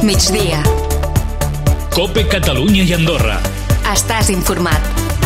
migdia. COPE Catalunya i Andorra. Estàs informat.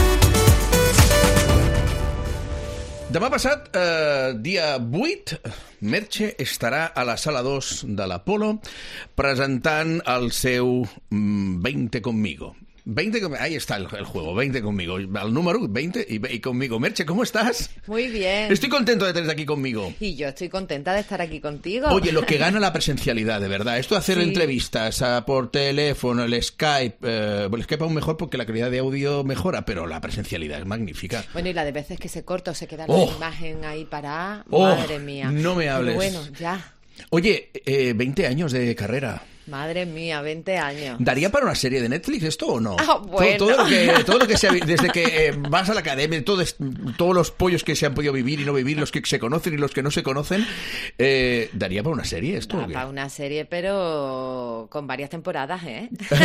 Demà passat, dia 8, Merche estarà a la sala 2 de l'Apolo presentant el seu 20 conmigo. Ahí está el juego, 20 conmigo. Al número 20 y conmigo. Merche, ¿cómo estás? Muy bien. Estoy contento de tenerte aquí conmigo. Y yo estoy contenta de estar aquí contigo. Oye, lo que gana la presencialidad, de verdad. Esto de hacer entrevistas por teléfono, el Skype... el Skype aún mejor porque la calidad de audio mejora, pero la presencialidad es magnífica. Bueno, y la de veces que se corta o se queda la imagen ahí parada. Madre mía. No me hables. Pero bueno, ya. Oye, 20 años de carrera. Madre mía, 20 años. ¿Daría para una serie de Netflix esto o no? Ah, bueno. Todo lo que sea, desde que vas a la academia, todos los pollos que se han podido vivir y no vivir, los que se conocen y los que no se conocen, ¿daría para una serie esto? Da para una serie, pero con varias temporadas, ¿eh?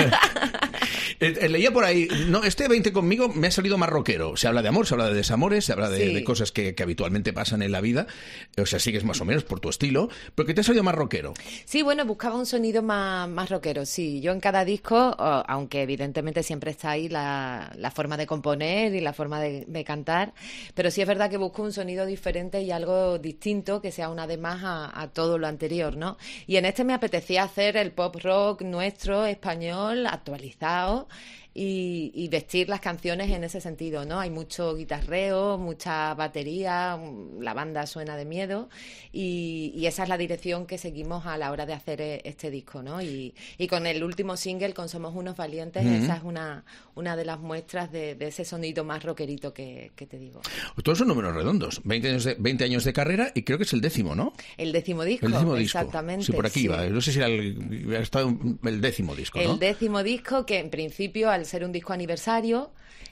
Leía por ahí, no, este 20 conmigo me ha salido más rockero. Se habla de amor, se habla de desamores, se habla de cosas que habitualmente pasan en la vida. O sea, sigues más o menos por tu estilo, pero que te ha salido más rockero. Sí, bueno, buscaba un sonido más rockero, sí. Yo en cada disco, aunque evidentemente siempre está ahí la forma de componer y la forma de cantar, pero sí es verdad que busco un sonido diferente y algo distinto que sea una de más a todo lo anterior, ¿no? Y en este me apetecía hacer el pop rock nuestro, español, actualizado, y vestir las canciones en ese sentido, ¿no? Hay mucho guitarreo, mucha batería, la banda suena de miedo y esa es la dirección que seguimos a la hora de hacer este disco, ¿no? Y con el último single, con Somos Unos Valientes, esa es una de las muestras de ese sonido más rockerito que te digo. Todos son números redondos, 20 años de carrera y creo que es el 10º, ¿no? El 10º disco, el 10º disco. Exactamente. Sí, por aquí iba. No sé si era el 10º disco, ¿no? El 10º disco que en principio, al ser un disco aniversario,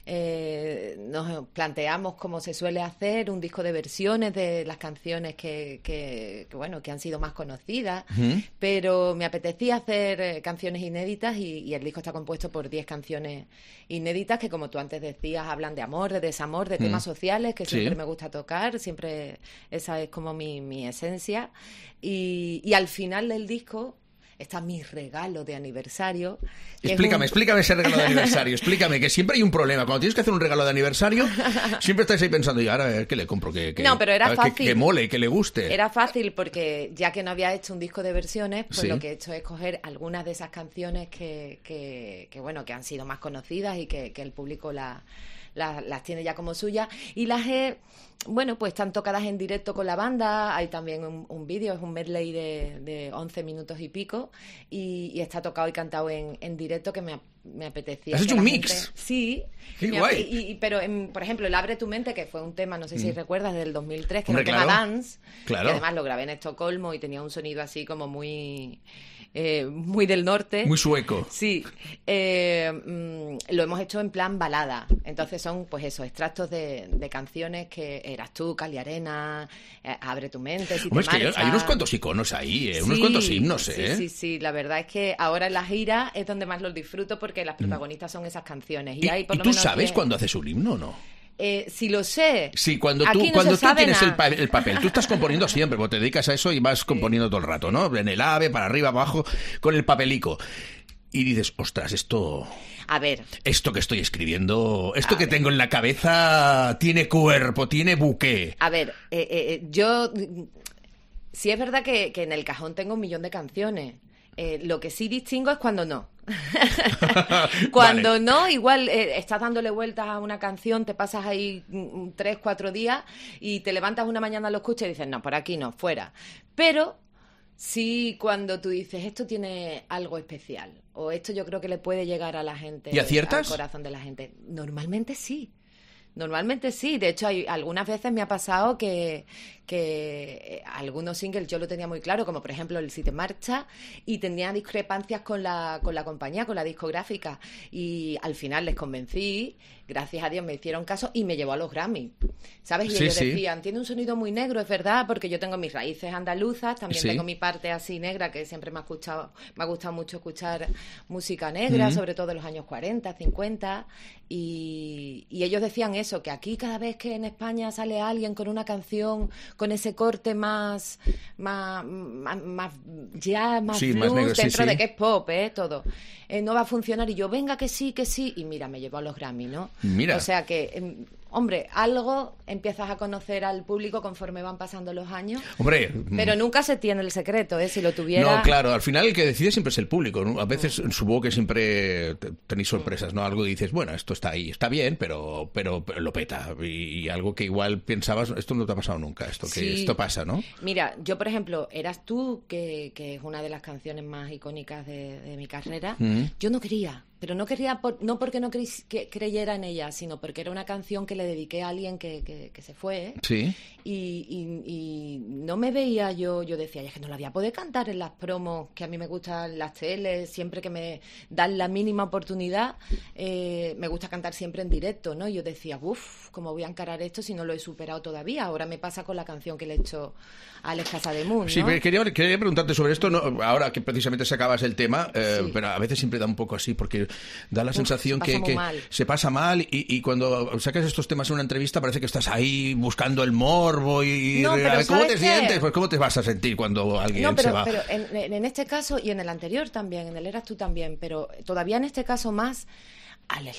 nos planteamos, como se suele hacer, un disco de versiones de las canciones que han sido más conocidas, pero me apetecía hacer canciones inéditas y el disco está compuesto por 10 canciones inéditas que, como tú antes decías, hablan de amor, de desamor, de temas sociales que siempre me gusta tocar, siempre esa es como mi esencia, y al final del disco está mi regalo de aniversario. Explícame ese regalo de aniversario. Explícame, que siempre hay un problema. Cuando tienes que hacer un regalo de aniversario, siempre estáis ahí pensando, y ahora a ver qué le compro, no, pero era fácil. Que mole, que le guste. Era fácil porque ya que no había hecho un disco de versiones, pues lo que he hecho es coger algunas de esas canciones que han sido más conocidas y que el público las tiene ya como suyas, y las he, pues están tocadas en directo con la banda. Hay también un vídeo, es un medley de 11 minutos y pico, y está tocado y cantado en directo, que me apetecía. ¿Has hecho un mix? Sí. ¡Qué guay! Pero, por ejemplo, el Abre tu mente, que fue un tema, no sé si recuerdas, del 2003, que Hombre, era un tema dance, claro. que además lo grabé en Estocolmo y tenía un sonido así como muy del norte. Muy sueco. Sí. Lo hemos hecho en plan balada. Entonces son, pues eso, extractos de canciones que Eras tú, Cali Arena, Abre tu mente, Si te marchas. Es que hay unos cuantos iconos ahí, unos cuantos himnos, Sí. La verdad es que ahora en la gira es donde más los disfruto porque las protagonistas son esas canciones. ¿Y tú sabes cuándo haces un himno o no? Si lo sé. Sí, cuando tú tienes el papel, tú estás componiendo siempre, porque te dedicas a eso y vas componiendo todo el rato, ¿no? En el AVE, para arriba, abajo, con el papelico. Y dices, ostras, esto que estoy escribiendo, que tengo en la cabeza tiene cuerpo, tiene buque. A ver, yo... Sí es verdad que en el cajón tengo 1.000.000 de canciones. Lo que sí distingo es cuando no. Cuando vale. no, igual estás dándole vueltas a una canción, te pasas ahí 3-4 días y te levantas una mañana, lo escuchas y dices, no, por aquí no, fuera. Pero sí, cuando tú dices, esto tiene algo especial, o esto yo creo que le puede llegar a la gente. ¿Y aciertas? Al corazón de la gente. Normalmente sí. De hecho, algunas veces me ha pasado que algunos singles yo lo tenía muy claro, como por ejemplo el Si te marchas, y tenía discrepancias con la compañía, con la discográfica, y al final les convencí, gracias a Dios me hicieron caso y me llevó a los Grammy, ¿sabes? Y ellos decían, tiene un sonido muy negro, es verdad, porque yo tengo mis raíces andaluzas, también tengo mi parte así negra, que siempre me ha gustado mucho escuchar música negra, sobre todo de los años 40, 50, y ellos decían eso, que aquí cada vez que en España sale alguien con una canción con ese corte más jazz, más Sí, blues, más negro, sí, dentro sí. de que es pop, todo. No va a funcionar. Y yo, venga, que sí, y mira, me llevó a los Grammy, ¿no? Mira. O sea que, hombre, algo empiezas a conocer al público conforme van pasando los años. Hombre, Pero nunca se tiene el secreto, si lo tuviera... no, claro, al final el que decide siempre es el público, ¿no? A veces supongo que siempre tenéis sorpresas, ¿no? Algo que dices, bueno, esto está ahí, está bien, pero lo peta. Y algo que igual pensabas, esto no te ha pasado nunca, Sí. esto pasa, ¿no? Mira, yo, por ejemplo, Eras tú, que es una de las canciones más icónicas de mi carrera, yo no quería. Pero no quería, no porque no creyera en ella, sino porque era una canción que le dediqué a alguien que se fue. Sí. Y no me veía yo decía, es que no la voy a poder cantar en las promos, que a mí me gustan las teles, siempre que me dan la mínima oportunidad, me gusta cantar siempre en directo, ¿no? Yo decía, ¿cómo voy a encarar esto si no lo he superado todavía? Ahora me pasa con la canción que le he hecho a Alex Casademunt, ¿no? Sí, quería preguntarte sobre esto, ¿no? Ahora que precisamente sacabas el tema, Sí. pero a veces siempre da un poco así, porque da la sensación se pasa muy que mal. se pasa mal y cuando sacas estos temas en una entrevista parece que estás ahí buscando el morbo y No, pero a ver, ¿cómo ¿sabes te qué? sientes? Pues ¿cómo te vas a sentir cuando alguien No, se pero, va? pero en este caso y en el anterior también, en el Eras tú también, pero todavía en este caso más, Alex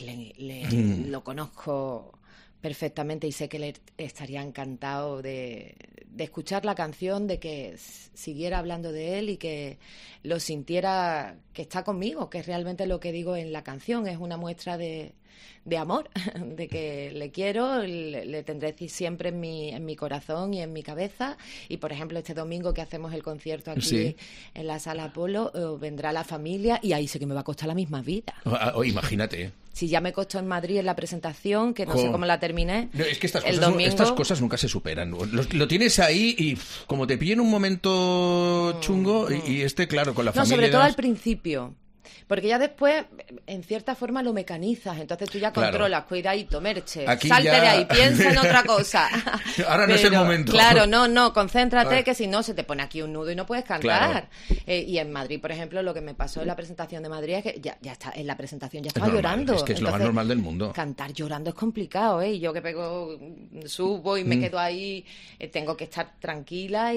lo conozco perfectamente y sé que le estaría encantado de escuchar la canción, de que siguiera hablando de él y que lo sintiera que está conmigo, que es realmente lo que digo en la canción, es una muestra de amor, de que le quiero, le tendré siempre en mi corazón y en mi cabeza. Y por ejemplo, este domingo que hacemos el concierto aquí Sí. en la Sala Apolo, vendrá la familia y ahí sé que me va a costar la misma vida. Imagínate. Si ya me costó en Madrid en la presentación, que no sé cómo la terminé, No, es que el domingo... estas cosas nunca se superan. Lo tienes ahí y como te pilla en un momento chungo y claro, con la No, familia... sobre y todo demás- al principio. Porque ya después, en cierta forma, lo mecanizas. Entonces tú ya Claro. controlas, cuidadito, Merche, Aquí salte ya- de ahí, piensa en otra cosa. Ahora no es el momento. Claro, no, concéntrate, Claro. que si no se te pone aquí un nudo y no puedes cantar. Y en Madrid, por ejemplo, lo que me pasó en la presentación de Madrid es que ya está, en la presentación ya estaba normal, llorando. es que es lo más Entonces, normal del mundo. Cantar llorando es complicado, ¿eh? Y yo que subo y me quedo ahí, tengo que estar tranquila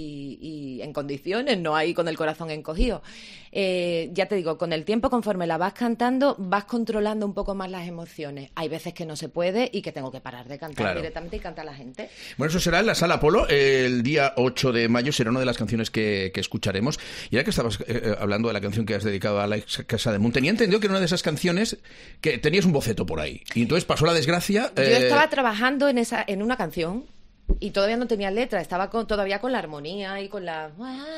y en condiciones, no ahí con el corazón encogido. Ya te digo, con el tiempo, conforme la vas cantando, vas controlando un poco más las emociones. Hay veces que no se puede y que tengo que parar de cantar Claro. directamente y cantar a la gente. Bueno, eso será en la Sala Apolo el día 8 de mayo, será una de las canciones que escucharemos. Y ahora que estabas hablando de la canción que has dedicado a Alex Casademunt, tenía entendido que era una de esas canciones que tenías un boceto por ahí. Y entonces pasó la desgracia... Yo estaba trabajando en una canción y todavía no tenía letra, estaba todavía con la armonía y con la...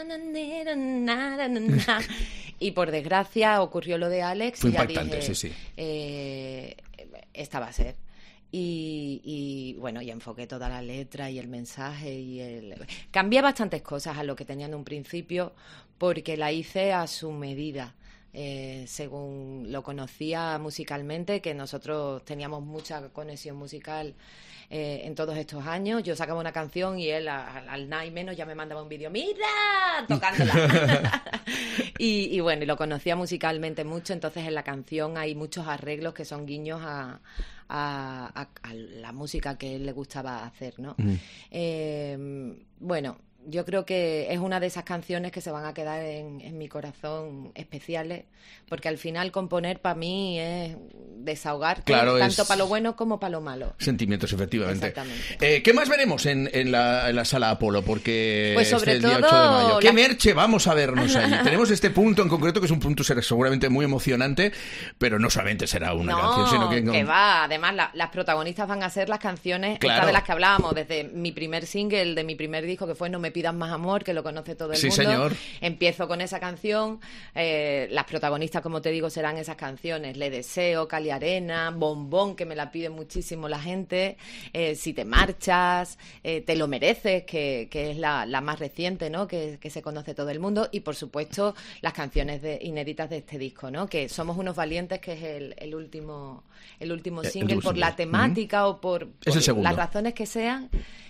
Y por desgracia ocurrió lo de Alex. Fue y ya impactante, dije, sí. esta va a ser. Y bueno, y enfoqué toda la letra y el mensaje cambié bastantes cosas a lo que tenía en un principio porque la hice a su medida. Según lo conocía musicalmente, que nosotros teníamos mucha conexión musical en todos estos años. Yo sacaba una canción y él al nada y menos ya me mandaba un vídeo, ¡mira! Tocándola. y bueno, y lo conocía musicalmente mucho, entonces en la canción hay muchos arreglos que son guiños a la música que él le gustaba hacer, ¿no? Bueno, yo creo que es una de esas canciones que se van a quedar en mi corazón especiales, porque al final componer para mí es desahogarte, Claro, tanto es- para lo bueno como para lo malo. Sentimientos, efectivamente. Exactamente. ¿Qué más veremos en la Sala Apolo? Porque Pues sobre el día todo 8 de mayo. ¿Qué la- merche vamos a vernos allí? Tenemos este punto en concreto, que es un punto seguramente muy emocionante, pero no solamente será una canción, sino que... va. Además, las protagonistas van a ser las canciones Claro. estas de las que hablábamos, desde mi primer single, de mi primer disco, que fue No me pidas más amor, que lo conoce todo el Sí, mundo. señor. Empiezo con esa canción. Las protagonistas, como te digo, serán esas canciones. Le deseo, Cali Arena, Bombón, que me la pide muchísimo la gente, Si te marchas, Te lo mereces, que es la más reciente, ¿no? Que se conoce todo el mundo. Y, por supuesto, las canciones inéditas de este disco, ¿no? Que Somos unos valientes, que es el último single, por la single. temática o por Es el segundo. las razones que sean.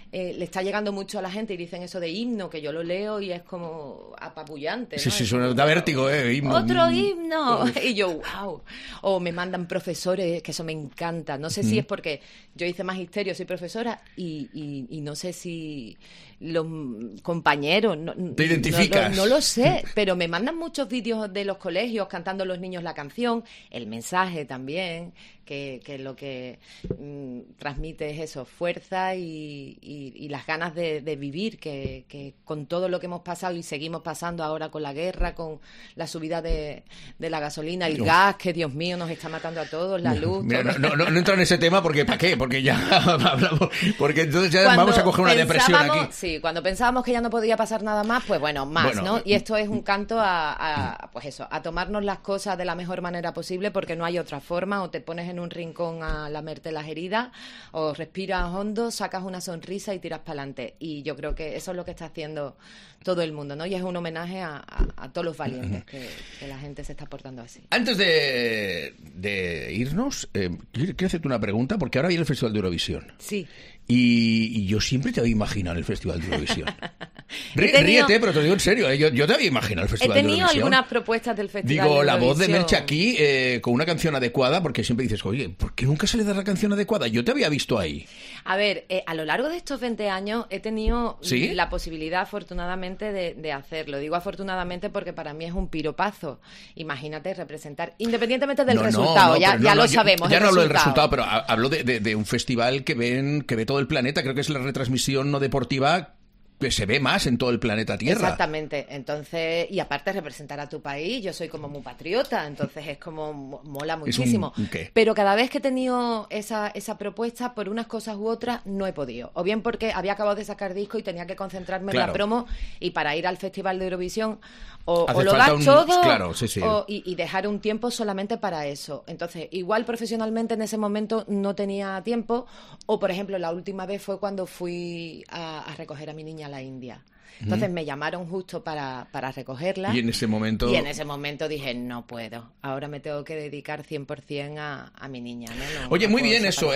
le está llegando mucho a la gente y dicen eso de himno, que yo lo leo y es como apabullante, ¿no? Sí, suena, da vértigo, himno. ¡Otro himno! Y yo, wow. O me mandan profesores, que eso me encanta. No sé si es porque yo hice magisterio, soy profesora, y no sé si los compañeros... ¿Te identificas? No lo sé, pero me mandan muchos vídeos de los colegios cantando los niños la canción, el mensaje también, que lo que transmite es eso, fuerza y las ganas de vivir, que con todo lo que hemos pasado y seguimos pasando ahora con la guerra, con la subida de la gasolina, el gas, que Dios mío nos está matando a todos, la luz... Mira, no entro en ese tema porque ¿para qué? Porque ya hablamos, porque entonces ya vamos a coger una depresión aquí. Sí, cuando pensábamos que ya no podía pasar nada más, pues bueno, ¿no? Y esto es un canto pues eso, a tomarnos las cosas de la mejor manera posible, porque no hay otra forma. O te pones en un rincón a lamerte las heridas, o respiras hondo, sacas una sonrisa y tiras para adelante. Y yo creo que eso es lo que está haciendo todo el mundo, ¿no? Y es un homenaje a todos los valientes, que la gente se está portando así. Antes de irnos, quiero hacerte una pregunta, porque ahora viene el Festival de Eurovisión. Sí. Y yo siempre te había imaginado en el Festival de Eurovisión. Ríete, pero te lo digo en serio, yo te había imaginado el Festival de Eurovisión. He tenido algunas propuestas del Festival de Digo, Eurovisión. la voz de Merche aquí, con una canción adecuada, porque siempre dices, oye, ¿por qué nunca se le da la canción adecuada? Yo te había visto ahí. A ver, a lo largo de estos 20 años he tenido ¿Sí? la posibilidad, afortunadamente, de hacerlo. Digo afortunadamente porque para mí es un piropazo. Imagínate representar, independientemente del resultado, ya lo sabemos. Ya no hablo del resultado, pero hablo de un festival que ve todo el planeta. Creo que es la retransmisión no deportiva que se ve más en todo el planeta Tierra. Exactamente. Entonces, y aparte representar a tu país, yo soy como muy patriota, entonces es como mola muchísimo. ¿Qué? Pero cada vez que he tenido esa propuesta, por unas cosas u otras, no he podido. O bien porque había acabado de sacar disco y tenía que concentrarme en la promo, y para ir al Festival de Eurovisión o lo das todo, claro, sí. y dejar un tiempo solamente para eso. Entonces, igual profesionalmente en ese momento no tenía tiempo, o por ejemplo, la última vez fue cuando fui a recoger a mi niña a la India. Entonces me llamaron justo para recogerla. Y en ese momento dije, no puedo. Ahora me tengo que dedicar 100% a mi niña, ¿no? Oye, muy bien eso,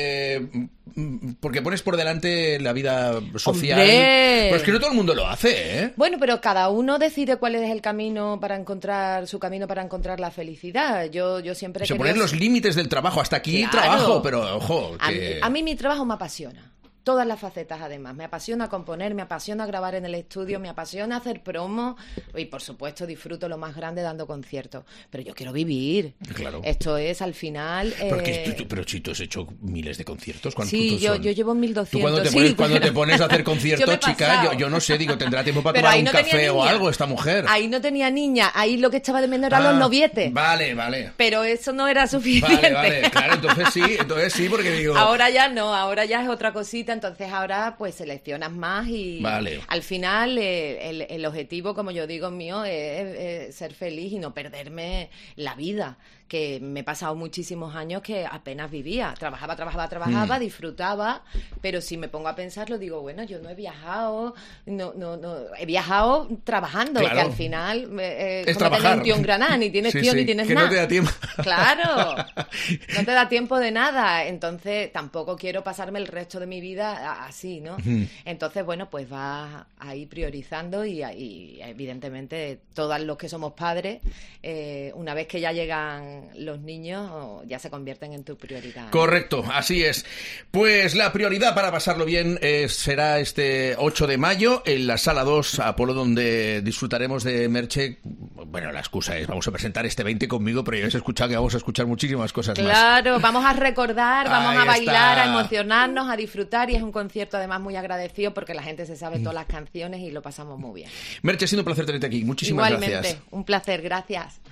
porque pones por delante la vida social. ¡Hombre! Pero es que no todo el mundo lo hace, ¿eh? Bueno, pero cada uno decide cuál es el camino para encontrar la felicidad. Yo siempre Se poner los límites del trabajo. Hasta aquí Claro. trabajo, pero ojo. A mí mi trabajo me apasiona. Todas las facetas, además. Me apasiona componer, me apasiona grabar en el estudio, me apasiona hacer promo y, por supuesto, disfruto lo más grande dando conciertos. Pero yo quiero vivir. Claro. Esto es, al final... Pero si tú has hecho miles de conciertos, ¿cuántos Sí, yo son? llevo 1.200. Tú cuando te pones a hacer conciertos, chica, yo no sé, tendrá tiempo para tomar un café o algo esta mujer. Ahí no tenía niña, ahí lo que echaba de menos eran los novietes. Vale. Pero eso no era suficiente. Vale, claro, entonces sí, porque digo... Ahora ya no, ahora ya es otra cosita, entonces ahora pues seleccionas más y al final el objetivo, como yo digo, mío es ser feliz y no perderme la vida, que me he pasado muchísimos años que apenas vivía, trabajaba, disfrutaba, pero si me pongo a pensarlo digo, bueno, yo no he viajado, no he viajado trabajando, claro. Que al final es como trabajar. tener un tío en Granada, ni tienes tío ni tienes que nada. No te da tiempo. Claro, no te da tiempo de nada, entonces tampoco quiero pasarme el resto de mi vida así, ¿no? Entonces, bueno, pues vas ahí priorizando y evidentemente todos los que somos padres, una vez que ya llegan los niños, ya se convierten en tu prioridad, ¿no? Correcto, así es. Pues la prioridad para pasarlo bien será este 8 de mayo en la Sala 2 Apolo, donde disfrutaremos de Merche. Bueno, la excusa es, vamos a presentar este 20 conmigo, pero ya habéis escuchado que vamos a escuchar muchísimas cosas más. Claro, vamos a recordar, vamos Ahí a bailar, está. a emocionarnos, a disfrutar, y es un concierto además muy agradecido porque la gente se sabe todas las canciones y lo pasamos muy bien. Merche, ha sido un placer tenerte aquí. Muchísimas Igualmente, gracias. un placer, gracias.